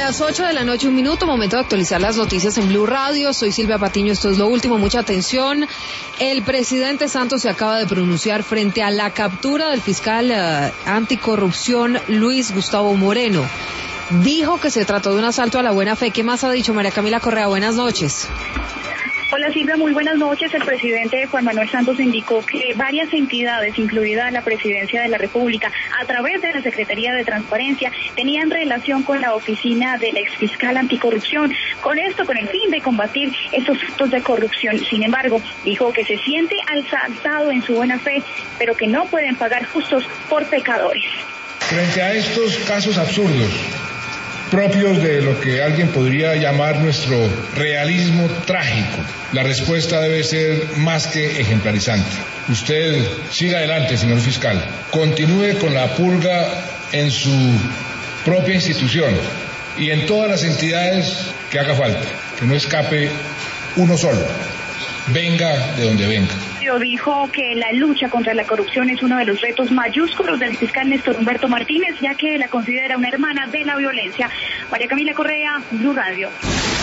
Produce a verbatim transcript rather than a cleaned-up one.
Las ocho de la noche, un minuto, momento de actualizar las noticias en Blue Radio. Soy Silvia Patiño, esto es lo último, mucha atención. El presidente Santos se acaba de pronunciar frente a la captura del fiscal uh, anticorrupción Luis Gustavo Moreno. Dijo que se trató de un asalto a la buena fe. ¿Qué más ha dicho María Camila Correa? Buenas noches. Hola Silvia, muy buenas noches. El presidente Juan Manuel Santos indicó que varias entidades, incluida la Presidencia de la República, a través de la Secretaría de Transparencia, tenían relación con la oficina del exfiscal anticorrupción, con esto, con el fin de combatir estos actos de corrupción. Sin embargo, dijo que se siente asaltado en su buena fe, pero que no pueden pagar justos por pecadores. Frente a estos casos absurdos, propios de lo que alguien podría llamar nuestro realismo trágico, la respuesta debe ser más que ejemplarizante. Usted siga adelante, señor fiscal. Continúe con la purga en su propia institución y en todas las entidades que haga falta. Que no escape uno solo. Venga de donde venga. Dijo que la lucha contra la corrupción es uno de los retos mayúsculos del fiscal Néstor Humberto Martínez, ya que la considera una hermana de la violencia. María Camila Correa, Blue Radio.